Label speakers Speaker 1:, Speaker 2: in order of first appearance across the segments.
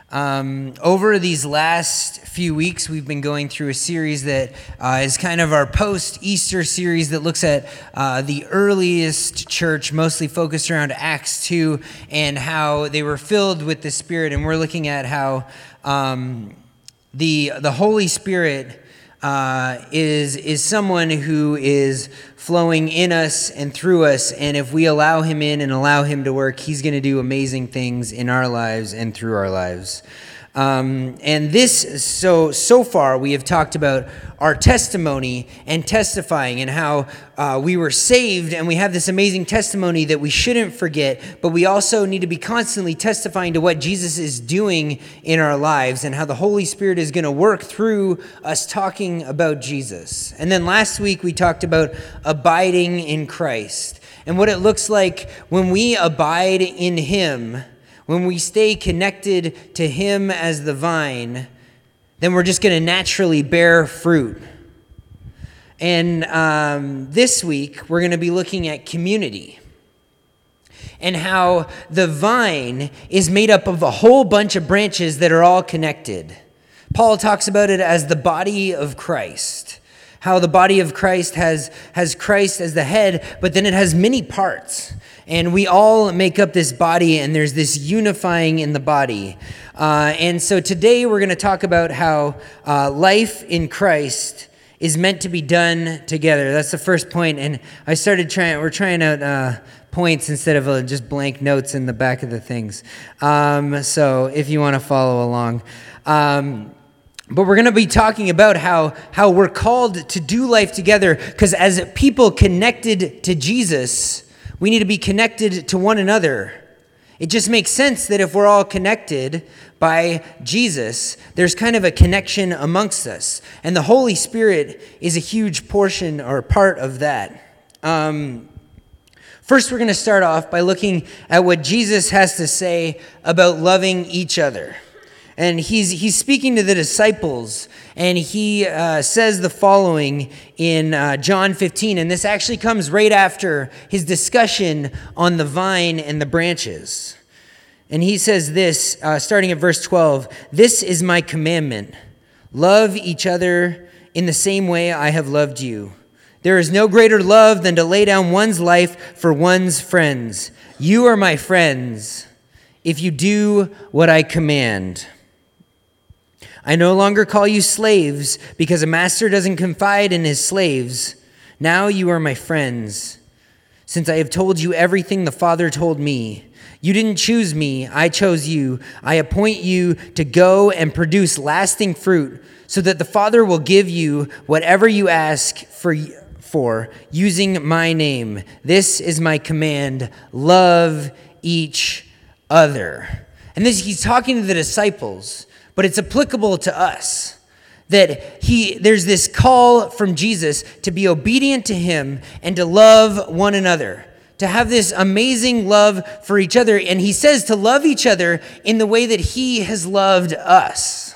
Speaker 1: Over these last few weeks, we've been going through a series that is kind of our post-Easter series that looks at the earliest church, mostly focused around Acts 2 and how they were filled with the Spirit. And we're looking at how the Holy Spirit is someone who is flowing in us and through us, and if we allow him in and allow him to work, he's going to do amazing things in our lives and through our lives. So far we have talked about our testimony and testifying and how we were saved and we have this amazing testimony that we shouldn't forget, but we also need to be constantly testifying to what Jesus is doing in our lives and how the Holy Spirit is going to work through us talking about Jesus. And then last week we talked about abiding in Christ and what it looks like when we abide in Him. When we stay connected to Him as the vine, then we're just going to naturally bear fruit. And this week, we're going to be looking at community and how the vine is made up of a whole bunch of branches that are all connected. Paul talks about it as the body of Christ, how the body of Christ has Christ as the head, but then it has many parts. And we all make up this body, and there's this unifying in the body. And so today we're going to talk about how life in Christ is meant to be done together. That's the first point. And we're trying out points instead of just blank notes in the back of the things. So if you want to follow along. But we're going to be talking about how we're called to do life together, because as people connected to Jesus, we need to be connected to one another. It just makes sense that if we're all connected by Jesus, there's kind of a connection amongst us. And the Holy Spirit is a huge portion or part of that. First, we're going to start off by looking at what Jesus has to say about loving each other. And he's speaking to the disciples, and he says the following in John 15, and this actually comes right after his discussion on the vine and the branches. And he says this, starting at verse 12, "This is my commandment, love each other in the same way I have loved you. There is no greater love than to lay down one's life for one's friends. You are my friends if you do what I command. I no longer call you slaves because a master doesn't confide in his slaves. Now you are my friends, since I have told you everything the Father told me. You didn't choose me, I chose you. I appoint you to go and produce lasting fruit, so that the Father will give you whatever you ask for using my name. This is my command, love each other." And he's talking to the disciples, but it's applicable to us, that there's this call from Jesus to be obedient to him and to love one another, to have this amazing love for each other. And he says to love each other in the way that he has loved us.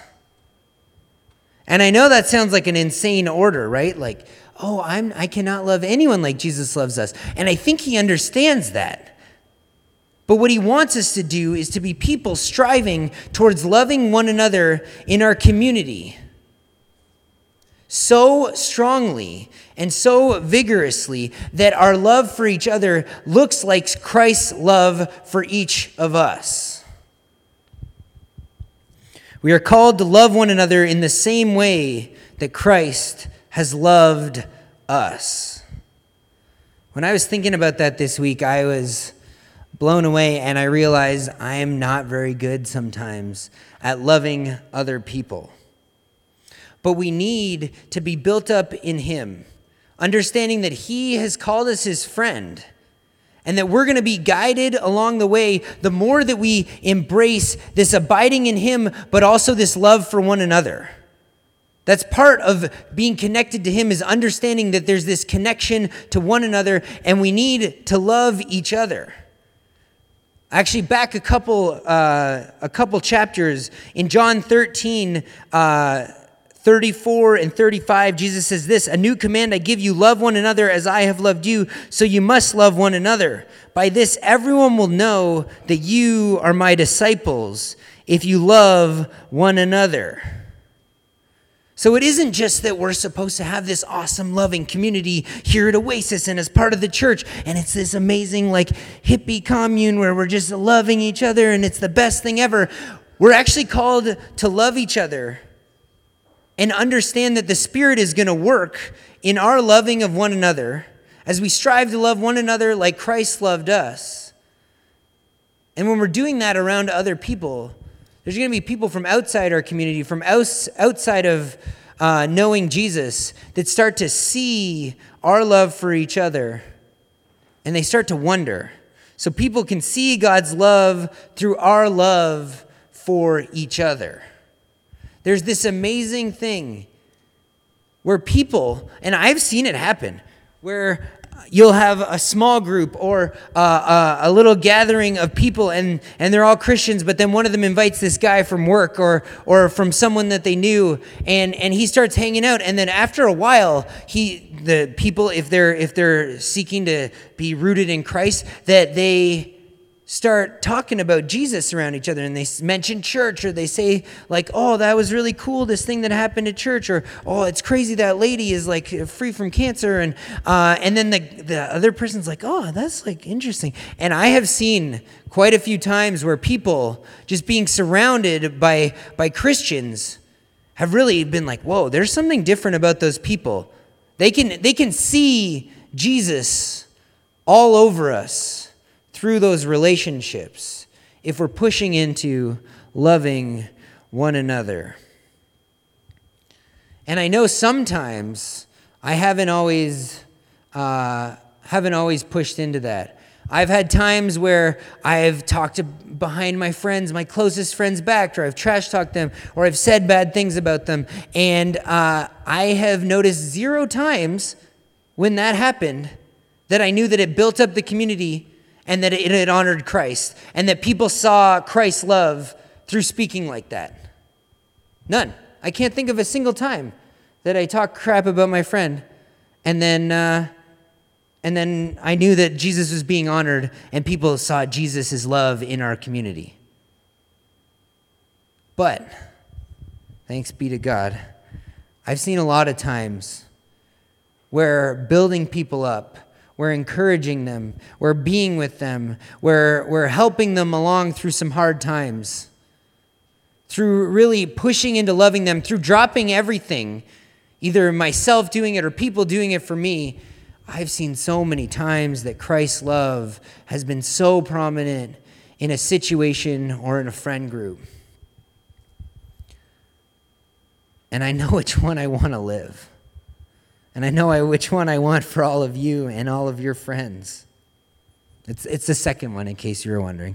Speaker 1: And I know that sounds like an insane order, right? Like, I cannot love anyone like Jesus loves us. And I think he understands that. But what he wants us to do is to be people striving towards loving one another in our community so strongly and so vigorously that our love for each other looks like Christ's love for each of us. We are called to love one another in the same way that Christ has loved us. When I was thinking about that this week, I was blown away, and I realized I am not very good sometimes at loving other people. But we need to be built up in him, understanding that he has called us his friend, and that we're going to be guided along the way the more that we embrace this abiding in him, but also this love for one another. That's part of being connected to him, is understanding that there's this connection to one another, and we need to love each other. Actually, back a couple chapters in John 13, 34 and 35, Jesus says this, "A new command I give you, love one another as I have loved you, so you must love one another. By this everyone will know that you are my disciples, if you love one another." So it isn't just that we're supposed to have this awesome, loving community here at Oasis and as part of the church, and it's this amazing, like, hippie commune where we're just loving each other and it's the best thing ever. We're actually called to love each other and understand that the Spirit is going to work in our loving of one another as we strive to love one another like Christ loved us. And when we're doing that around other people, there's going to be people from outside our community, from outside of knowing Jesus, that start to see our love for each other, and they start to wonder. So people can see God's love through our love for each other. There's this amazing thing where people, and I've seen it happen, where you'll have a small group or a little gathering of people, and they're all Christians, but then one of them invites this guy from work or from someone that they knew, and he starts hanging out, and then after a while, the people, if they're seeking to be rooted in Christ, that they start talking about Jesus around each other, and they mention church, or they say like, "Oh, that was really cool, this thing that happened at church," or, "Oh, it's crazy that lady is like free from cancer," and then the other person's like, "Oh, that's like interesting." And I have seen quite a few times where people just being surrounded by Christians have really been like, "Whoa, there's something different about those people." They can see Jesus all over us through those relationships, if we're pushing into loving one another. And I know sometimes I haven't always pushed into that. I've had times where I've talked behind my closest friends' back, or I've trash talked them, or I've said bad things about them. And I have noticed 0 times when that happened that I knew that it built up the community and that it had honored Christ, and that people saw Christ's love through speaking like that. None. I can't think of a single time that I talked crap about my friend, and then I knew that Jesus was being honored, and people saw Jesus' love in our community. But, thanks be to God, I've seen a lot of times where building people up, we're encouraging them, we're being with them, we're helping them along through some hard times, through really pushing into loving them, through dropping everything, either myself doing it or people doing it for me. I've seen so many times that Christ's love has been so prominent in a situation or in a friend group. And I know which one I want to live. And I know which one I want for all of you and all of your friends. It's the second one, in case you were wondering.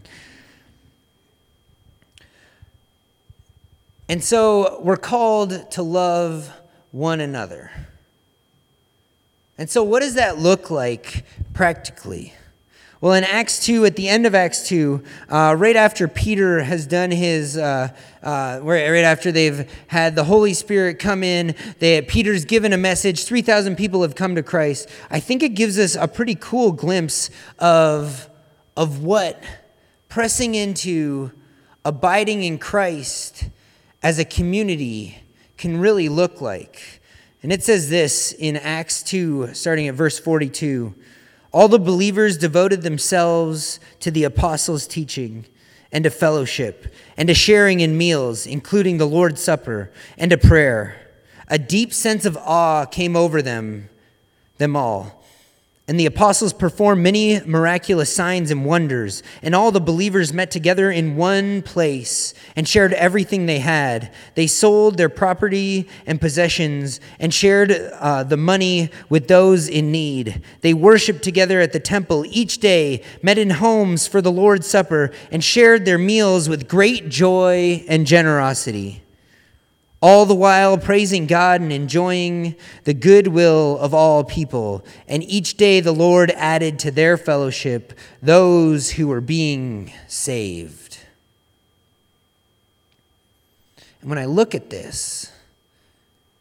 Speaker 1: And so we're called to love one another. And so what does that look like practically? Well, in Acts 2, at the end of Acts 2, right after Peter has done his, right after they've had the Holy Spirit come in, Peter's given a message, 3,000 people have come to Christ. I think it gives us a pretty cool glimpse of what pressing into abiding in Christ as a community can really look like. And it says this in Acts 2, starting at verse 42. All the believers devoted themselves to the apostles' teaching and to fellowship and to sharing in meals, including the Lord's Supper, and to prayer. A deep sense of awe came over them all. And the apostles performed many miraculous signs and wonders, and all the believers met together in one place and shared everything they had. They sold their property and possessions and shared the money with those in need. They worshiped together at the temple each day, met in homes for the Lord's Supper, and shared their meals with great joy and generosity, all the while praising God and enjoying the goodwill of all people. And each day the Lord added to their fellowship those who were being saved. And when I look at this,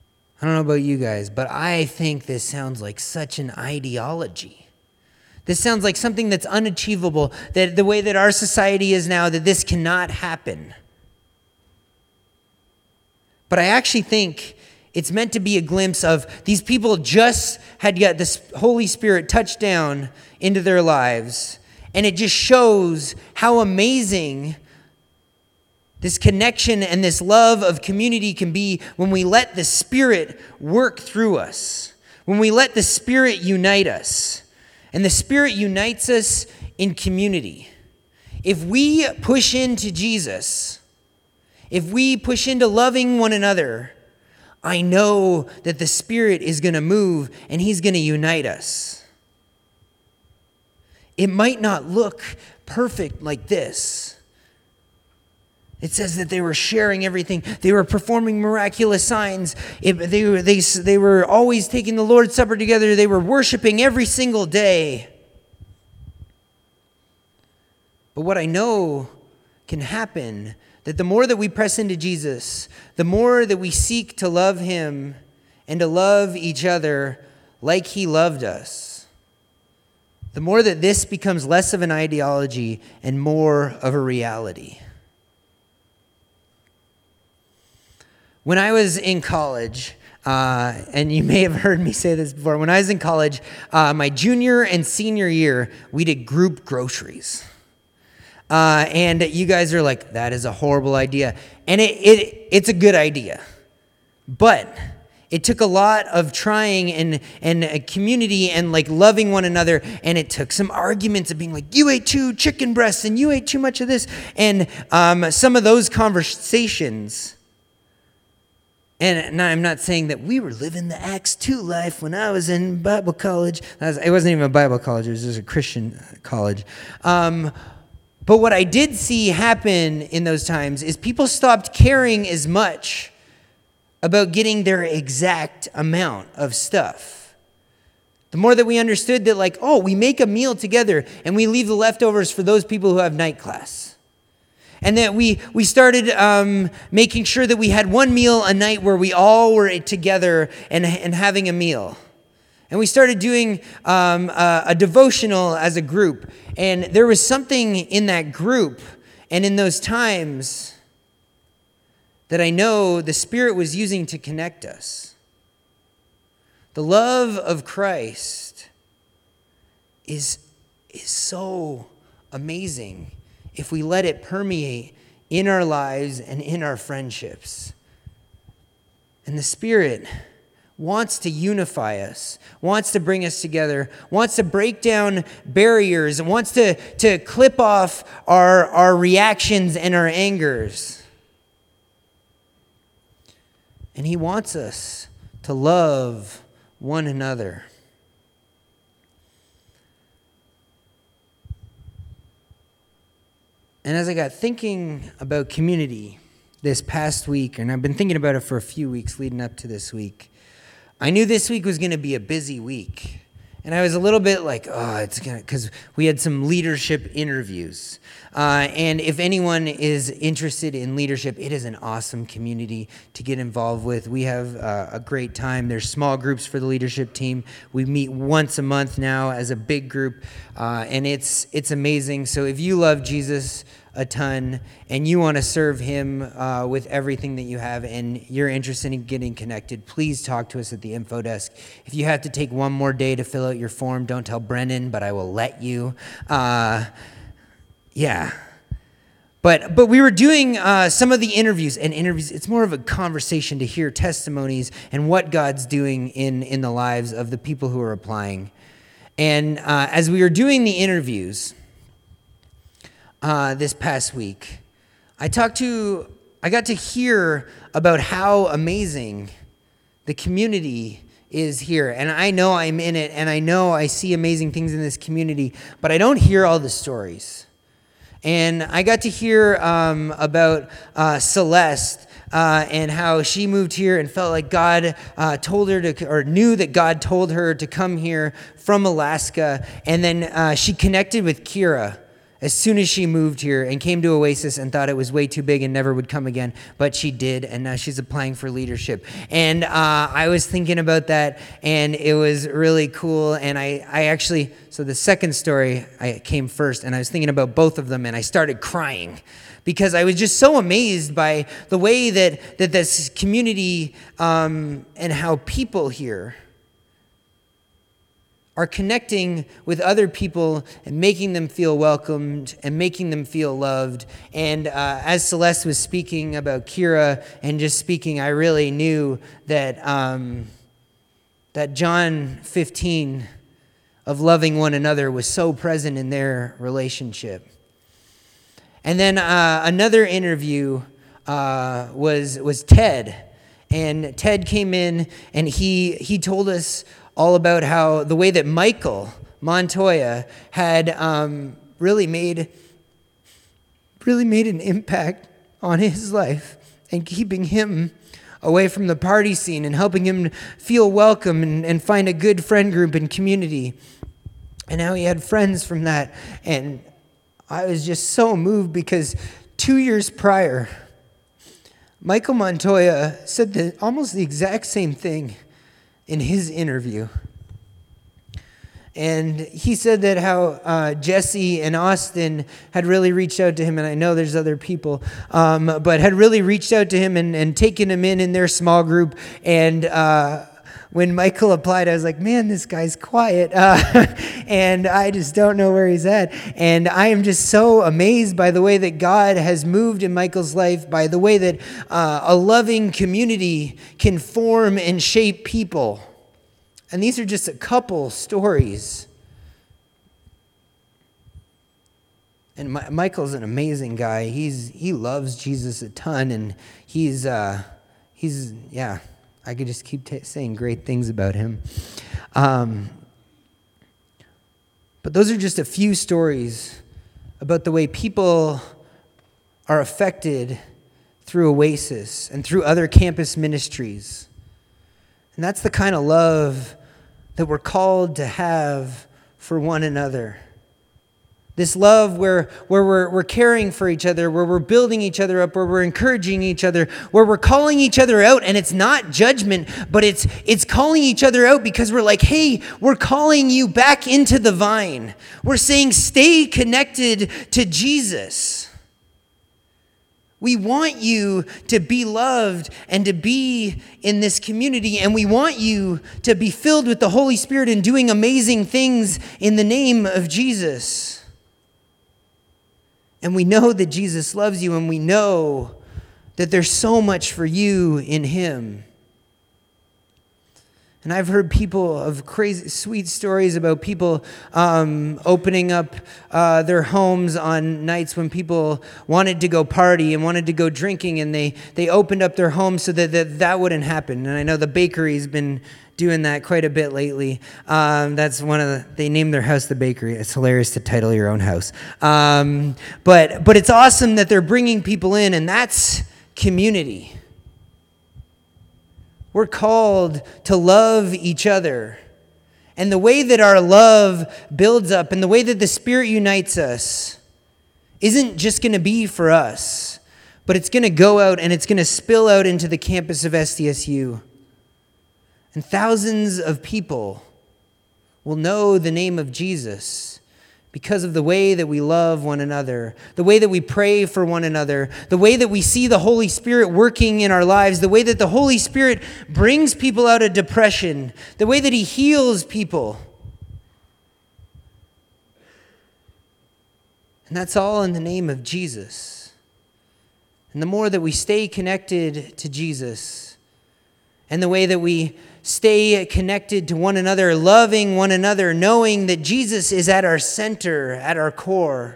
Speaker 1: I don't know about you guys, but I think this sounds like such an ideology. This sounds like something that's unachievable, that the way that our society is now, that this cannot happen. But I actually think it's meant to be a glimpse of these people just had got this Holy Spirit touched down into their lives, and it just shows how amazing this connection and this love of community can be when we let the Spirit work through us, when we let the Spirit unite us. And the Spirit unites us in community. If we push into Jesus, if we push into loving one another, I know that the Spirit is going to move and He's going to unite us. It might not look perfect like this. It says that they were sharing everything. They were performing miraculous signs. They were always taking the Lord's Supper together. They were worshiping every single day. But what I know can happen, that the more that we press into Jesus, the more that we seek to love Him and to love each other like He loved us, the more that this becomes less of an ideology and more of a reality. When I was in college, and you may have heard me say this before, when I was in college, my junior and senior year, we did group groceries. And you guys are like, that is a horrible idea. And it's a good idea. But it took a lot of trying and a community and like loving one another. And it took some arguments of being like, you ate 2 chicken breasts and you ate too much of this. And some of those conversations. And I'm not saying that we were living the Acts 2 life when I was in Bible college. It wasn't even a Bible college. It was just a Christian college. But what I did see happen in those times is people stopped caring as much about getting their exact amount of stuff. The more that we understood that like, oh, we make a meal together and we leave the leftovers for those people who have night class. And that we started making sure that we had one meal a night where we all were together and having a meal. And we started doing a devotional as a group. And there was something in that group and in those times that I know the Spirit was using to connect us. The love of Christ is so amazing if we let it permeate in our lives and in our friendships. And the Spirit wants to unify us, wants to bring us together, wants to break down barriers, and wants to clip off our reactions and our angers. And He wants us to love one another. And as I got thinking about community this past week, and I've been thinking about it for a few weeks leading up to this week, I knew this week was going to be a busy week. And I was a little bit like, because we had some leadership interviews. And if anyone is interested in leadership, it is an awesome community to get involved with. We have a great time. There's small groups for the leadership team. We meet once a month now as a big group, and it's amazing. So if you love Jesus a ton and you want to serve Him with everything that you have and you're interested in getting connected, please talk to us at the info desk. If you have to take one more day to fill out your form, don't tell Brennan, but I will let you. Yeah. But we were doing some of the interviews, and interviews, it's more of a conversation to hear testimonies and what God's doing in the lives of the people who are applying. And as we were doing the interviews this past week, I got to hear about how amazing the community is here. And I know I'm in it, and I know I see amazing things in this community, but I don't hear all the stories. And I got to hear about Celeste and how she moved here and felt like God told her to, or knew that God told her to come here from Alaska. And then she connected with Kira as soon as she moved here and came to Oasis and thought it was way too big and never would come again, but she did, and now she's applying for leadership. And I was thinking about that, and it was really cool. And I actually, so the second story I came first, and I was thinking about both of them, and I started crying because I was just so amazed by the way that this community and how people here are connecting with other people and making them feel welcomed and making them feel loved. And as Celeste was speaking about Kira and just speaking, I really knew that that John 15 of loving one another was so present in their relationship. And then another interview was Ted. And Ted came in and he told us all about how the way that Michael Montoya had really made an impact on his life and keeping him away from the party scene and helping him feel welcome and find a good friend group and community. And how he had friends from that. And I was just so moved because 2 years prior, Michael Montoya said almost the exact same thing in his interview. And he said that how Jesse and Austin had really reached out to him, and I know there's other people, but had really reached out to him and taken him in their small group. And when Michael applied, I was like, man, this guy's quiet. And I just don't know where he's at. And I am just so amazed by the way that God has moved in Michael's life, by the way that a loving community can form and shape people. And these are just a couple stories. And Michael's an amazing guy. He loves Jesus a ton, and he's I could just keep saying great things about him. But those are just a few stories about the way people are affected through Oasis and through other campus ministries. And that's the kind of love that we're called to have for one another. This love where we're caring for each other, where we're building each other up, where we're encouraging each other, where we're calling each other out, and it's not judgment, but it's calling each other out because we're like, hey, we're calling you back into the vine. We're saying stay connected to Jesus. We want you to be loved and to be in this community, and we want you to be filled with the Holy Spirit and doing amazing things in the name of Jesus. And we know that Jesus loves you, and we know that there's so much for you in him. And I've heard people of crazy, sweet stories about people opening up their homes on nights when people wanted to go party and wanted to go drinking, and they opened up their homes so that wouldn't happen. And I know the bakery's been doing that quite a bit lately. That's they named their house the Bakery. It's hilarious to title your own house. But it's awesome that they're bringing people in, and that's community. We're called to love each other. And the way that our love builds up and the way that the Spirit unites us isn't just going to be for us, but it's going to go out and it's going to spill out into the campus of SDSU. And thousands of people will know the name of Jesus because of the way that we love one another, the way that we pray for one another, the way that we see the Holy Spirit working in our lives, the way that the Holy Spirit brings people out of depression, the way that he heals people. And that's all in the name of Jesus. And the more that we stay connected to Jesus, and the way that we stay connected to one another, loving one another, knowing that Jesus is at our center, at our core.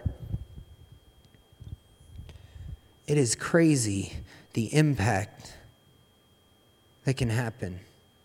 Speaker 1: It is crazy the impact that can happen.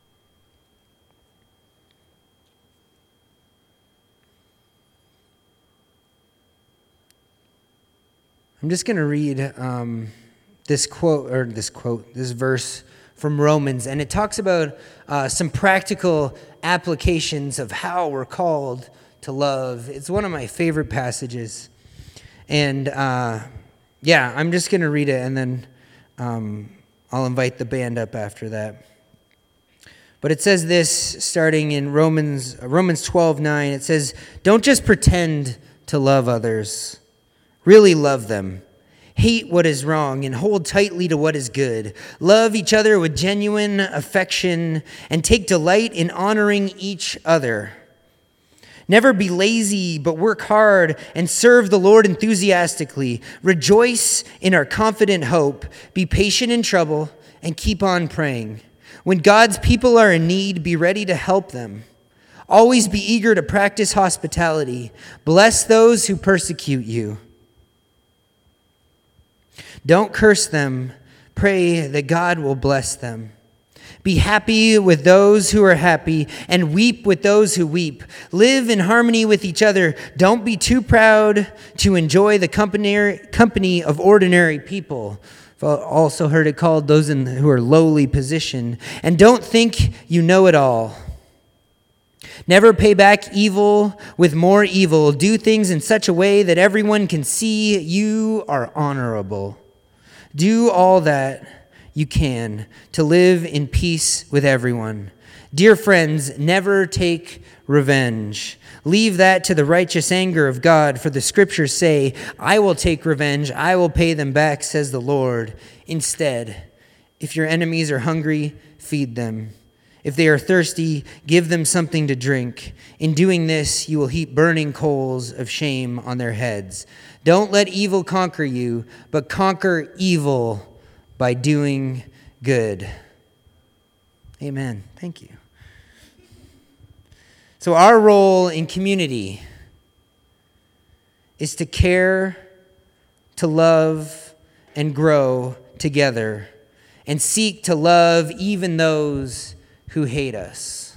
Speaker 1: I'm just going to read this verse from Romans, and it talks about some practical applications of how we're called to love. It's one of my favorite passages. And I'm just going to read it, and then I'll invite the band up after that. But it says this, starting in Romans 12:9. It says, "Don't just pretend to love others. Really love them. Hate what is wrong and hold tightly to what is good. Love each other with genuine affection and take delight in honoring each other. Never be lazy, but work hard and serve the Lord enthusiastically. Rejoice in our confident hope. Be patient in trouble and keep on praying. When God's people are in need, be ready to help them. Always be eager to practice hospitality. Bless those who persecute you. Don't curse them. Pray that God will bless them. Be happy with those who are happy and weep with those who weep. Live in harmony with each other. Don't be too proud to enjoy the company of ordinary people. I've also heard it called those who are lowly position. And don't think you know it all. Never pay back evil with more evil. Do things in such a way that everyone can see you are honorable. Do all that you can to live in peace with everyone. Dear friends, never take revenge. Leave that to the righteous anger of God, for the scriptures say, I will take revenge, I will pay them back, says the Lord. Instead, if your enemies are hungry, feed them. If they are thirsty, give them something to drink. In doing this, you will heap burning coals of shame on their heads. Don't let evil conquer you, but conquer evil by doing good. Amen. Thank you. So our role in community is to care, to love, and grow together, and seek to love even those who hate us.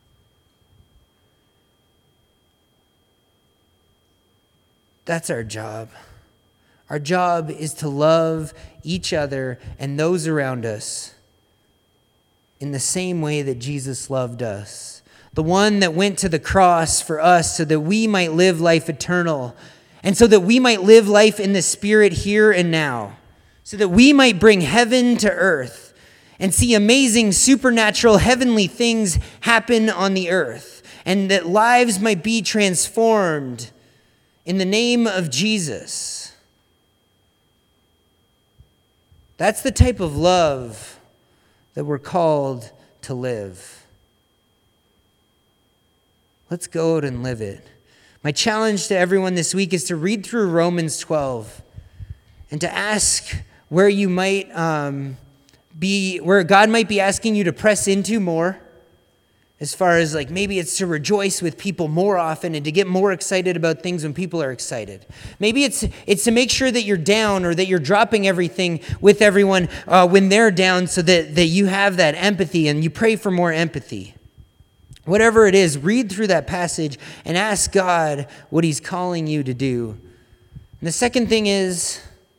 Speaker 1: That's our job. Our job is to love each other and those around us in the same way that Jesus loved us. The one that went to the cross for us so that we might live life eternal and so that we might live life in the Spirit here and now, so that we might bring heaven to earth and see amazing supernatural heavenly things happen on the earth, and that lives might be transformed in the name of Jesus. That's the type of love that we're called to live. Let's go out and live it. My challenge to everyone this week is to read through Romans 12 and to ask where you might where God might be asking you to press into more, as far as like maybe it's to rejoice with people more often and to get more excited about things when people are excited. Maybe it's to make sure that you're down or that you're dropping everything with everyone when they're down, so that you have that empathy and you pray for more empathy. Whatever it is, read through that passage and ask God what he's calling you to do. And the second thing is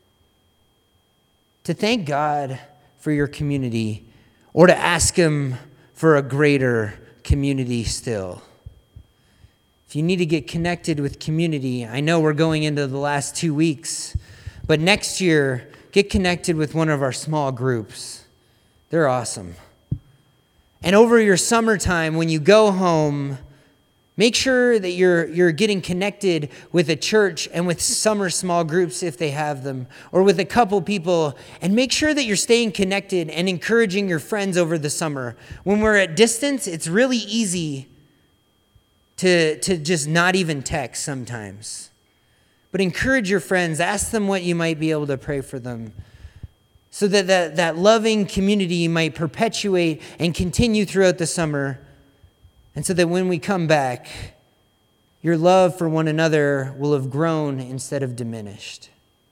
Speaker 1: to thank God for your community, or to ask him for a greater community still. If you need to get connected with community, I know we're going into the last 2 weeks, but next year, get connected with one of our small groups. They're awesome. And over your summertime, when you go home, make sure that you're getting connected with a church and with summer small groups if they have them, or with a couple people, and make sure that you're staying connected and encouraging your friends over the summer. When we're at distance, it's really easy to just not even text sometimes. But encourage your friends, ask them what you might be able to pray for them, so that loving community might perpetuate and continue throughout the summer. And so that when we come back, your love for one another will have grown instead of diminished.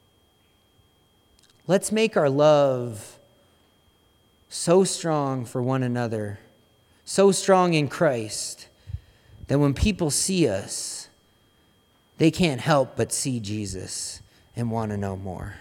Speaker 1: Let's make our love so strong for one another, so strong in Christ, that when people see us, they can't help but see Jesus and want to know more.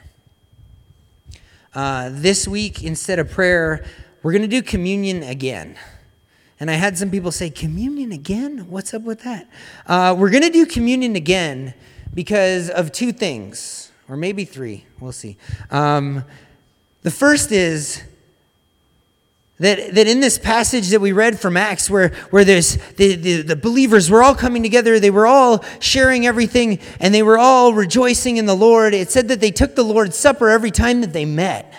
Speaker 1: This week, instead of prayer, we're going to do communion again. And I had some people say, communion again? What's up with that? We're going to do communion again, because of two things, or maybe three. We'll see. The first is that in this passage that we read from Acts, where there's the believers were all coming together, they were all sharing everything, and they were all rejoicing in the Lord. It said that they took the Lord's Supper every time that they met.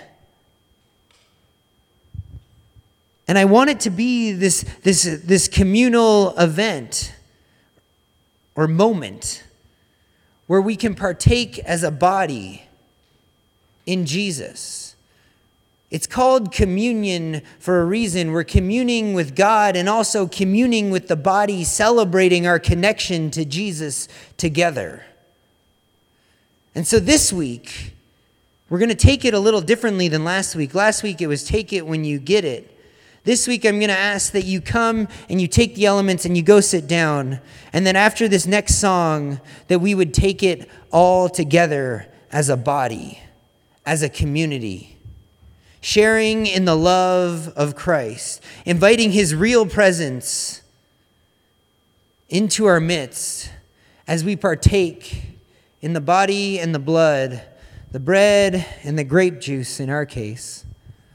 Speaker 1: And I want it to be this communal event or moment where we can partake as a body in Jesus. It's called communion for a reason. We're communing with God and also communing with the body, celebrating our connection to Jesus together. And so this week, we're going to take it a little differently than last week. Last week, it was take it when you get it. This week, I'm going to ask that you come and you take the elements and you go sit down. And then after this next song, that we would take it all together as a body, as a community, sharing in the love of Christ, inviting his real presence into our midst as we partake in the body and the blood, the bread and the grape juice in our case,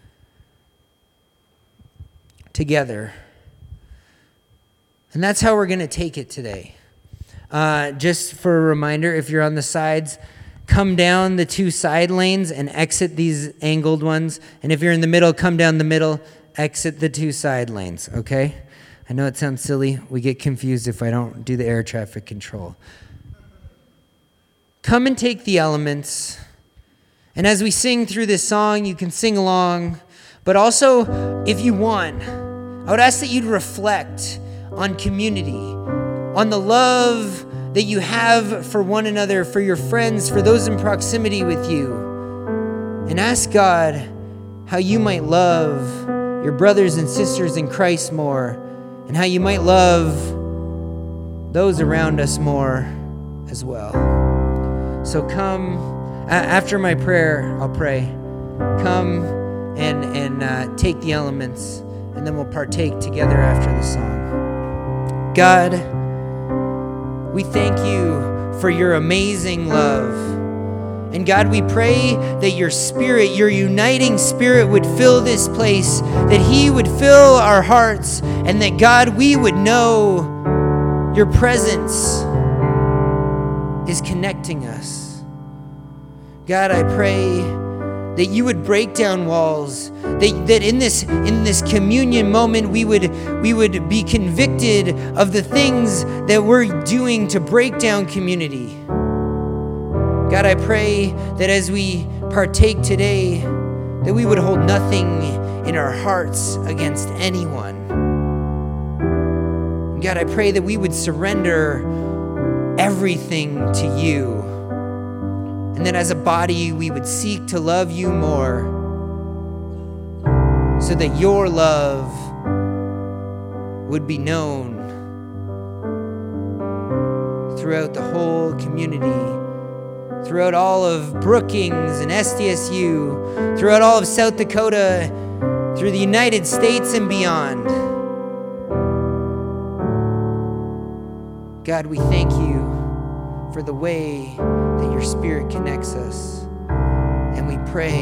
Speaker 1: together. And that's how we're going to take it today. Just for a reminder, if you're on the sides, come down the two side lanes and exit these angled ones. And if you're in the middle, come down the middle, exit the two side lanes, okay? I know it sounds silly. We get confused if I don't do the air traffic control. Come and take the elements. And as we sing through this song, you can sing along. But also, if you want, I would ask that you'd reflect on community, on the love that you have for one another, for your friends, for those in proximity with you. And ask God how you might love your brothers and sisters in Christ more, and how you might love those around us more as well. So come, after my prayer, I'll pray. Come and take the elements, and then we'll partake together after the song. God, we thank you for your amazing love. And God, we pray that your spirit, your uniting spirit would fill this place, that he would fill our hearts, and that God, we would know your presence is connecting us. God, I pray that you would break down walls, that in this communion moment we would be convicted of the things that we're doing to break down community. God, I pray that as we partake today, that we would hold nothing in our hearts against anyone. God, I pray that we would surrender everything to you. And that as a body, we would seek to love you more, so that your love would be known throughout the whole community, throughout all of Brookings and SDSU, throughout all of South Dakota, through the United States and beyond. God, we thank you for the way that your Spirit connects us. And we pray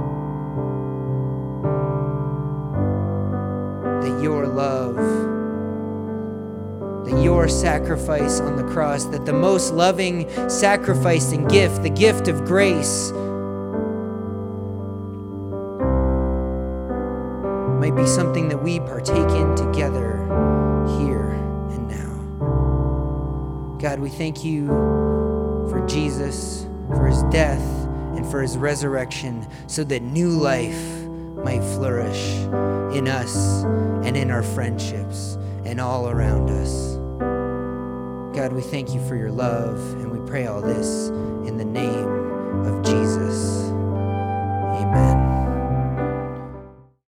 Speaker 1: that your love, that your sacrifice on the cross, that the most loving sacrifice and gift, the gift of grace, might be something that we partake in together here and now. God, we thank you for Jesus, for his death, and for his resurrection, so that new life might flourish in us and in our friendships and all around us. God, we thank you for your love, and we pray all this in the name of